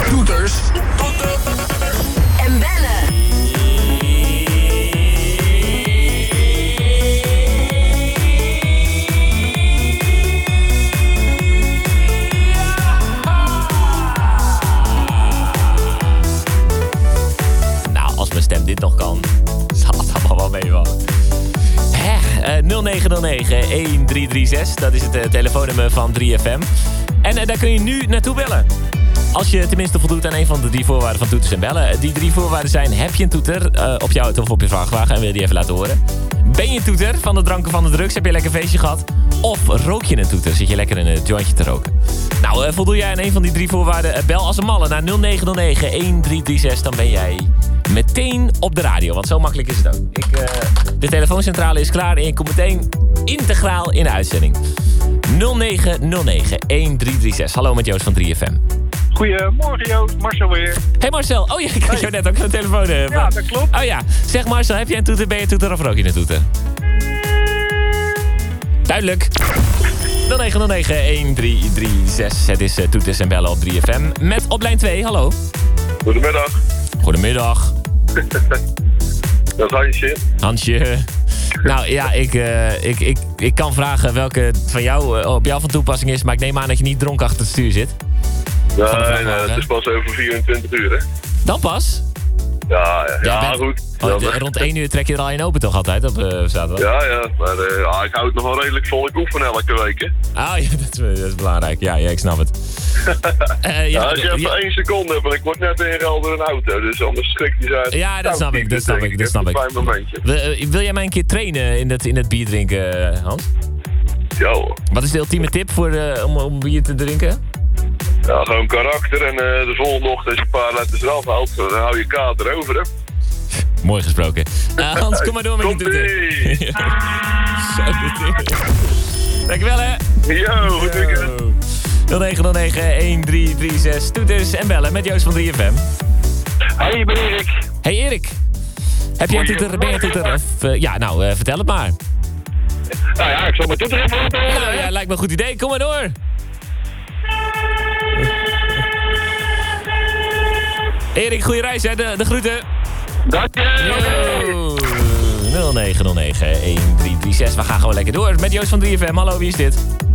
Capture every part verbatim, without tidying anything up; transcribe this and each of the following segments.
Toeters en bellen. Nou, als mijn stem dit nog kan, zal het allemaal wel meevallen. Uh, nul negen nul negen een drie drie zes, dat is het uh, telefoonnummer van drie F M. En uh, daar kun je nu naartoe bellen. Als je tenminste voldoet aan een van de drie voorwaarden van toeters en bellen. Die drie voorwaarden zijn: heb je een toeter uh, op je auto of op je vrachtwagen en wil je die even laten horen? Ben je een toeter van de drank of van de drugs? Heb je lekker feestje gehad? Of rook je een toeter? Zit je lekker in een jointje te roken? Nou, uh, voldoe jij aan een van die drie voorwaarden? Uh, bel als een malle naar nul negen nul negen een drie drie zes. Dan ben jij meteen op de radio. Want zo makkelijk is het ook. Ik, uh, de telefooncentrale is klaar en je komt meteen integraal in de uitzending. nul negen nul negen een drie drie zes. Hallo met Joost van drie F M. Goedemorgen Joost, Marcel weer. Hey Marcel, oh ja, ik had jou net ook aan de telefoon. Uh, ja, dat klopt. Oh ja, zeg Marcel, heb jij een toeter, ben je een toeter of rook je een toeter? Duidelijk. nul negen nul negen een drie drie zes. Het is uh, toeters en bellen op drie F M. Met op lijn twee, hallo. Goedemiddag. Goedemiddag. Dat is Hansje. Hansje. Nou ja, ik, uh, ik, ik, ik kan vragen welke van jou, uh, op jou van toepassing is, maar ik neem aan dat je niet dronken achter het stuur zit. Nee, nee, het is pas over vierentwintig uur, hè. Dan pas? Ja, ja, ja, bent, goed. Oh, de, rond één uur trek je er al in open toch altijd op uh, zaterdag? Ja, ja, maar uh, ja, ik hou het nog wel redelijk vol. Ik oefen elke week, hè. Ah ja, dat is, dat is belangrijk. Ja, ja, ik snap het. uh, ja, ja, als je even ja, één seconde hebt, en ik word net ingehaald door een auto, dus anders schrik je ze uit. Ja, dat snap ik, dat snap ik, dat snap ik. Een fijn momentje. Wil, uh, wil jij mij een keer trainen in het, in het bier drinken, uh, Hans? Ja hoor. Wat is de ultieme tip voor, uh, om, om bier te drinken? Ja, gewoon karakter en uh, de volgende ochtend als je een paar letters eraf haalt, dan hou je kater over, hè. Mooi gesproken. Uh, Hans, kom maar door met je toeter. Dankjewel, hè. Yo, goed weekend. nul negen nul negen een drie drie zes. Toeters en bellen met Joost van drie F M. Hey, ik ben Erik. Hey Erik. Heb jij een toeter? Ben je een toeter? Of, uh, ja, nou, uh, vertel het maar. Nou ja, ik zal mijn toeter even laten horen. Nou ja, lijkt me een goed idee. Kom maar door. Erik, goede reis, hè. De, de groeten. Dank je. nul negen nul negen een drie drie zes. We gaan gewoon lekker door met Joost van drie F M. Hallo, wie is dit?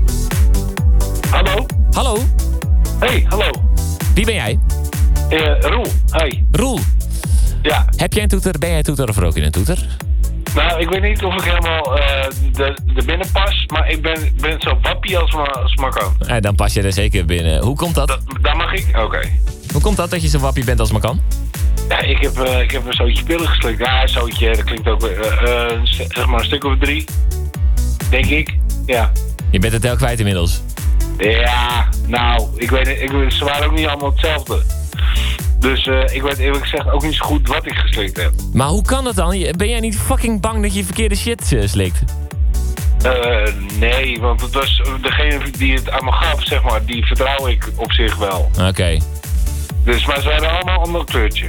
Hallo. Hallo. Hey, hallo. Wie ben jij? Uh, Roel. Hey. Roel. Ja. Heb jij een toeter? Ben jij een toeter of rook je een toeter? Nou, ik weet niet of ik helemaal uh, de, de binnen pas, maar ik ben, ben zo wappie als maar, als maar kan. Eh, dan pas je er zeker binnen. Hoe komt dat? Da, daar mag ik? Oké. Okay. Hoe komt dat dat je zo wappie bent als maar kan? Ja, ik heb, uh, ik heb een zootje pillen geslikt. Ja, een zootje, dat klinkt ook, uh, uh, zeg maar een stuk of drie. Denk ik, ja. Je bent het tel kwijt inmiddels. Ja, nou, ik weet ik, ze waren ook niet allemaal hetzelfde. Dus uh, ik weet eerlijk gezegd ook niet zo goed wat ik geslikt heb. Maar hoe kan dat dan? Ben jij niet fucking bang dat je verkeerde shit uh, slikt? Uh, nee, want het was degene die het aan me gaf, zeg maar, die vertrouw ik op zich wel. Oké. Okay. Dus, maar ze waren allemaal een ander kleurtje.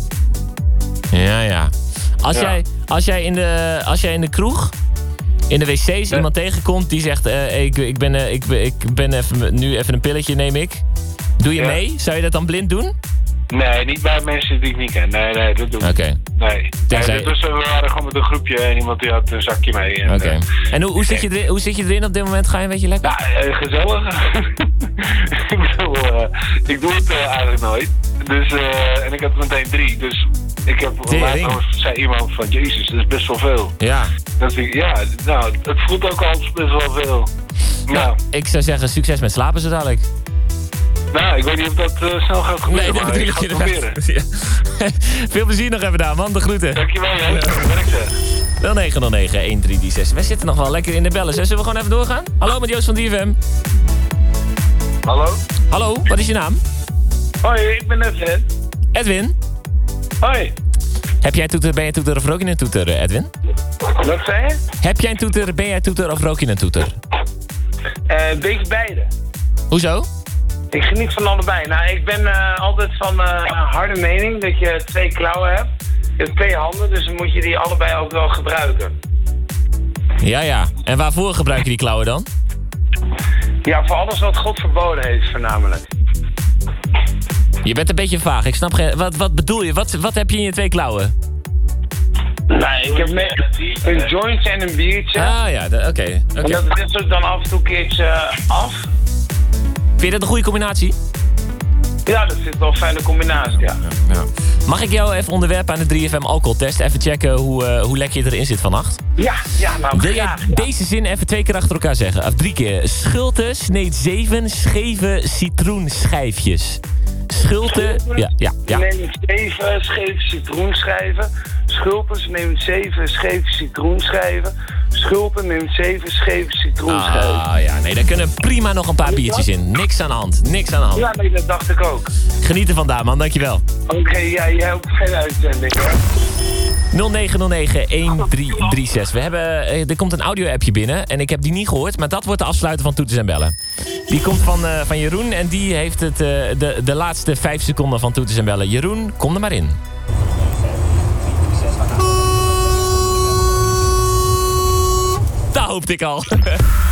Ja, ja. Als, ja. Jij, als, jij in de, als jij in de kroeg, in de wc's, nee. iemand tegenkomt die zegt... Uh, ik, ik ben, uh, ik, ik ben even, nu even een pilletje, neem ik. Doe je ja. mee? Zou je dat dan blind doen? Nee, niet bij mensen die ik niet ken. Nee, nee, dat doe ik okay. niet. Nee. Terzij... nee dus we waren gewoon met een groepje en iemand die had een zakje mee. Oké. Okay. Uh, en hoe, hoe, zit je erin, hoe zit je erin op dit moment? Ga je een beetje lekker? Ja, uh, gezellig. ik bedoel, uh, ik doe het uh, eigenlijk nooit. Dus, uh, en ik had meteen drie, dus... Ik heb later zei iemand van, jezus, dat is best wel veel. Ja. Dat ik, ja, nou, het voelt ook al best wel veel. Nou, nou, ik zou zeggen, succes met slapen zo dadelijk. Nou, ik weet niet of dat uh, snel gaat gebeuren, nee, maar ik ga het proberen. Ja. Veel plezier nog even daar, man. De groeten. Dankjewel, hè. Werkte. nul negen nul negen een drie drie zes. Wij zitten nog wel lekker in de bellen. Zullen we gewoon even doorgaan? Hallo, met Joost van drie F M. Hallo. Hallo, wat is je naam? Hoi, ik ben Edwin. Edwin? Hoi. Heb jij een toeter, ben jij een toeter of rook je een toeter, Edwin? Wat zei je? Heb jij een toeter, ben jij een toeter of rook je een toeter? Uh, een beetje beide. Hoezo? Ik geniet van allebei. Nou, ik ben uh, altijd van uh, harde mening dat je twee klauwen hebt. Je hebt twee handen, dus dan moet je die allebei ook wel gebruiken. Ja, ja. En waarvoor gebruik je die klauwen dan? Ja, voor alles wat God verboden heeft, voornamelijk. Je bent een beetje vaag. Ik snap geen... Wat, wat bedoel je? Wat, wat heb je in je twee klauwen? Nee, ik heb me, een joint en een biertje. Ah ja, oké. Okay, En okay. dat wisselt dan af en toe een keertje af. Vind je dat een goede combinatie? Ja, dat zit wel een fijne combinatie, ja. Ja, ja. Mag ik jou even onderwerpen aan de drie F M alcoholtest? Even checken hoe, uh, hoe lekker je erin zit vannacht? Ja, ja, nou Wil jij graag, ja. deze zin even twee keer achter elkaar zeggen? Of drie keer. Schulte sneed zeven scheve citroenschijfjes. Schulte... Ja, ja, ja. Neem zeven scheve citroenschijven. Schulpens neemt zeven scheve citroenschijven. Schulpen neemt zeven scheve citroenschijven. Ah ja, nee, daar kunnen prima nog een paar biertjes in. Niks aan de hand, niks aan de hand. Ja, nee, dat dacht ik ook. Geniet ervan, Daan, man. Dankjewel. Oké, okay, ja, jij ook geen uitzending, hè? nul negen nul negen een drie drie zes. We hebben, er komt een audio-appje binnen en ik heb die niet gehoord, maar dat wordt de afsluiter van Toeters en Bellen. Die komt van, uh, van Jeroen en die heeft het, uh, de, de laatste vijf seconden van Toeters en Bellen. Jeroen, kom er maar in. Dat hoopte ik al.